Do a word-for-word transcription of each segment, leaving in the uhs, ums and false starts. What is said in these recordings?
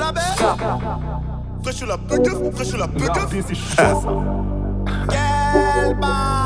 la belle. Fraîche la bugueuf, fraîche la bugueuf. Quel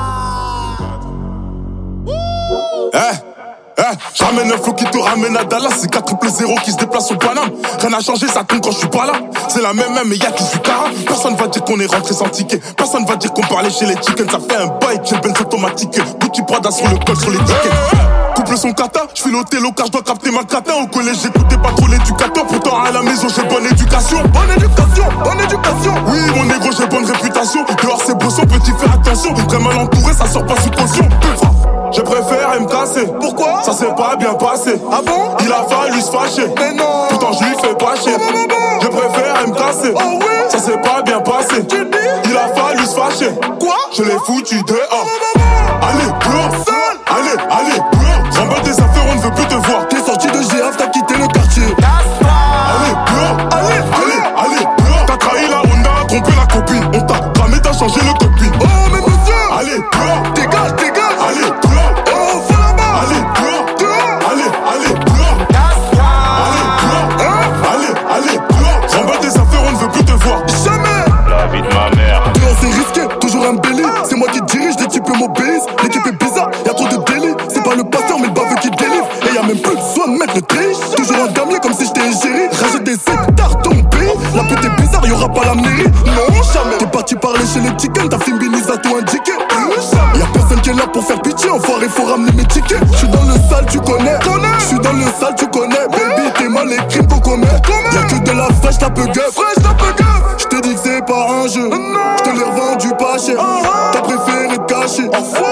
Eh, eh, j'ramène un flow qui te ramène à Dallas. C'est quatre triple zéro qui se déplace au Paname. Rien n'a changé, ça tombe quand je suis pas là. C'est la même même, mais y'a qui du cara. Personne va dire qu'on est rentré sans ticket. Personne va dire qu'on parlait chez les chickens. Ça fait un bail, j'ai le Benz automatique. Gucci Prada sur le col, sur les tickets. Couple son kata, j'fais l'hôtel car je dois capter ma cata. Au collège j'écoutais pas trop l'éducateur. Pourtant à la maison j'ai bonne éducation. Bonne éducation, bonne éducation. Oui mon négro j'ai bonne réputation. Dehors c'est brosson, petit faire attention. Très mal entouré, ça sort pas sous caution. Je préfère me casser. Pourquoi? Ça s'est pas bien passé. Ah bon? Il a fallu se fâcher. Mais non. Pourtant je lui fais pas chier. Oh, bon, bon, bon. Je préfère me casser. Oh oui. Ça s'est pas bien passé. Tu dis? Il a fallu se fâcher. Quoi? Je l'ai foutu dehors. Oh, bon, bon, bon. Allez, dehors. Seul. Allez, allez, dehors. Remballe tes affaires, on ne veut plus te voir. T'es sorti de G A F, t'as quitté le quartier. Allez, dehors. Allez, allez, allez, dehors. T'as trahi la Honda, trompé la copine. On t'a cramé, t'as changé le cockpit. Oh mais monsieur. Allez, dehors. Dégage, dégage. Allez, dehors. Oh, faut là-bas. Allez, dehors. Dehors. Allez, allez, dehors. Allez, dehors. Hein? Allez, allez, dehors. Remballe tes affaires, on ne veut plus te voir. Jamais. La vie de ma mère. Dehors c'est risqué, toujours un belly. C'est moi qui dirige, l'équipe m'obéisse. L'équipe est bizarre, y'a trop de délits. C'est pas le pasteur mais le baveux qui délivre. Et y'a même plus besoin de mettre le tri. Toujours un damier comme si j'étais égérie. Rajoute des hectares dans mon pays. La pute est bizarre, y'aura pas la mairie. Non, jamais. T'es parti parler chez les chickens, ta fine binise a tout indiqué. Y'a personne qui est là pour faire pitié. Enfoiré, faut ramener mes tickets. J'suis dans le sale, tu connais. J'suis dans le sale, tu connais. Baby, t'es mal les crimes qu'on commet. Y'a que de la fraîche, la peu gueule. Fraîche, la peu gueule. J'te dis que c'est pas un jeu. J'te l'ai revendu pas cher. T'as préféré te cacher.